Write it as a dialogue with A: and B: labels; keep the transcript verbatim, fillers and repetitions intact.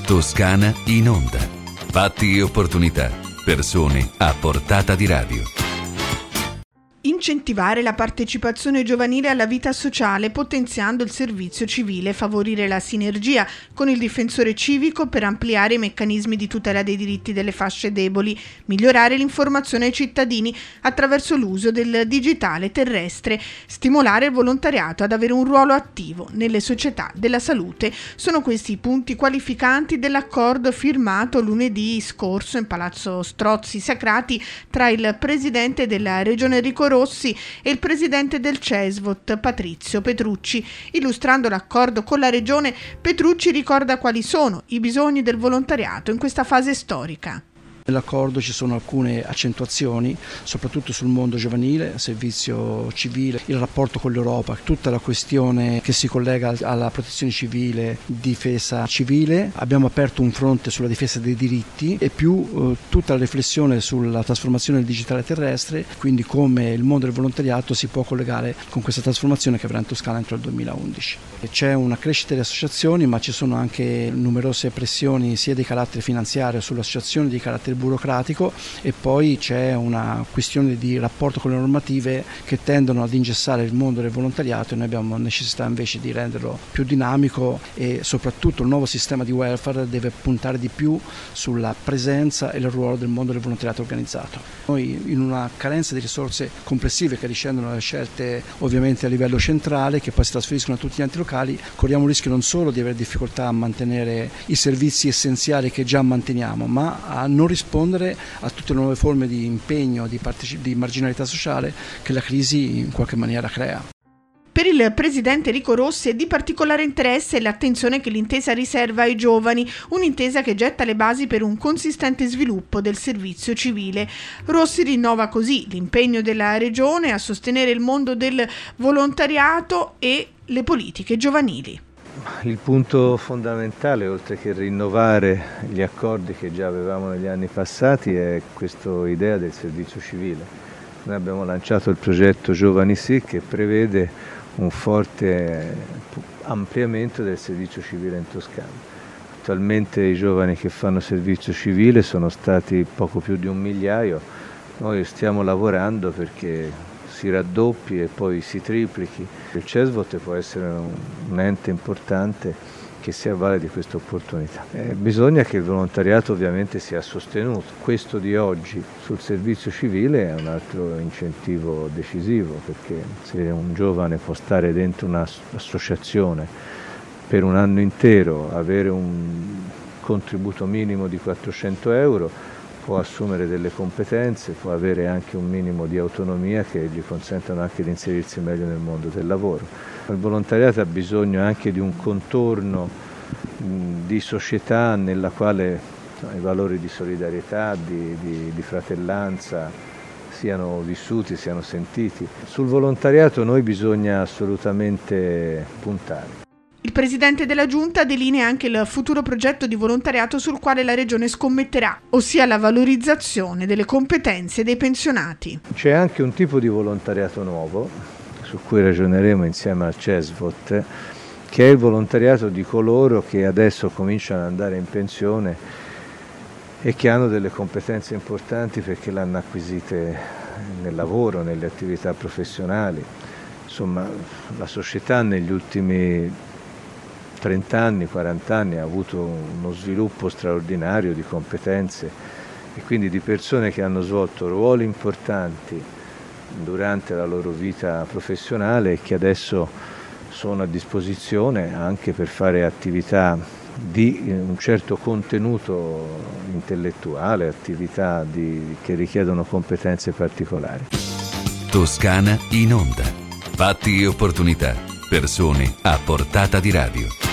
A: Toscana in onda. Fatti e opportunità. Persone a portata di radio.
B: Incentivare la partecipazione giovanile alla vita sociale potenziando il servizio civile, favorire la sinergia con il difensore civico per ampliare i meccanismi di tutela dei diritti delle fasce deboli, migliorare l'informazione ai cittadini attraverso l'uso del digitale terrestre, stimolare il volontariato ad avere un ruolo attivo nelle società della salute. Sono questi i punti qualificanti dell'accordo firmato lunedì scorso in Palazzo Strozzi Sacrati tra il presidente della Regione Enrico Rossi e il presidente del CESVOT Patrizio Petrucci. Illustrando l'accordo con la regione, Petrucci ricorda quali sono i bisogni del volontariato in questa fase storica.
C: Nell'accordo ci sono alcune accentuazioni, soprattutto sul mondo giovanile, servizio civile, il rapporto con l'Europa, tutta la questione che si collega alla protezione civile, difesa civile. Abbiamo aperto un fronte sulla difesa dei diritti e più eh, tutta la riflessione sulla trasformazione del digitale terrestre, quindi come il mondo del volontariato si può collegare con questa trasformazione che avrà in Toscana entro il duemilaundici. C'è una crescita delle associazioni, ma ci sono anche numerose pressioni sia di carattere finanziario sulle associazioni, di carattere burocratico, e poi c'è una questione di rapporto con le normative che tendono ad ingessare il mondo del volontariato, e noi abbiamo necessità invece di renderlo più dinamico, e soprattutto il nuovo sistema di welfare deve puntare di più sulla presenza e il ruolo del mondo del volontariato organizzato. Noi, in una carenza di risorse complessive che discendono dalle scelte ovviamente a livello centrale, che poi si trasferiscono a tutti gli enti locali, corriamo il rischio non solo di avere difficoltà a mantenere i servizi essenziali che già manteniamo, ma a non rispondere rispondere a tutte le nuove forme di impegno, di, parteci- di marginalità sociale che la crisi in qualche maniera crea.
B: Per il presidente Enrico Rossi è di particolare interesse l'attenzione che l'intesa riserva ai giovani, un'intesa che getta le basi per un consistente sviluppo del servizio civile. Rossi rinnova così l'impegno della regione a sostenere il mondo del volontariato e le politiche giovanili.
D: Il punto fondamentale, oltre che rinnovare gli accordi che già avevamo negli anni passati, è questa idea del servizio civile. Noi abbiamo lanciato il progetto Giovani Sì, che prevede un forte ampliamento del servizio civile in Toscana. Attualmente i giovani che fanno servizio civile sono stati poco più di un migliaio. Noi stiamo lavorando perché si raddoppi e poi si triplichi. Il CESVOT può essere un, un ente importante che si avvale di questa opportunità. Eh, bisogna che il volontariato ovviamente sia sostenuto. Questo di oggi sul servizio civile è un altro incentivo decisivo, perché se un giovane può stare dentro un'associazione per un anno intero, avere un contributo minimo di quattrocento euro, può assumere delle competenze, può avere anche un minimo di autonomia che gli consentano anche di inserirsi meglio nel mondo del lavoro. Il volontariato ha bisogno anche di un contorno mh, di società nella quale i valori di solidarietà, di, di, di fratellanza siano vissuti, siano sentiti. Sul volontariato noi bisogna assolutamente puntare.
B: Il presidente della Giunta delinea anche il futuro progetto di volontariato sul quale la regione scommetterà, ossia la valorizzazione delle competenze dei pensionati.
D: C'è anche un tipo di volontariato nuovo, su cui ragioneremo insieme al CESVOT, che è il volontariato di coloro che adesso cominciano ad andare in pensione e che hanno delle competenze importanti perché le hanno acquisite nel lavoro, nelle attività professionali. Insomma, la società negli ultimi trenta anni, quaranta anni ha avuto uno sviluppo straordinario di competenze e quindi di persone che hanno svolto ruoli importanti durante la loro vita professionale e che adesso sono a disposizione anche per fare attività di un certo contenuto intellettuale, attività di, che richiedono competenze particolari.
A: Toscana in onda. Fatti e opportunità. Persone a portata di radio.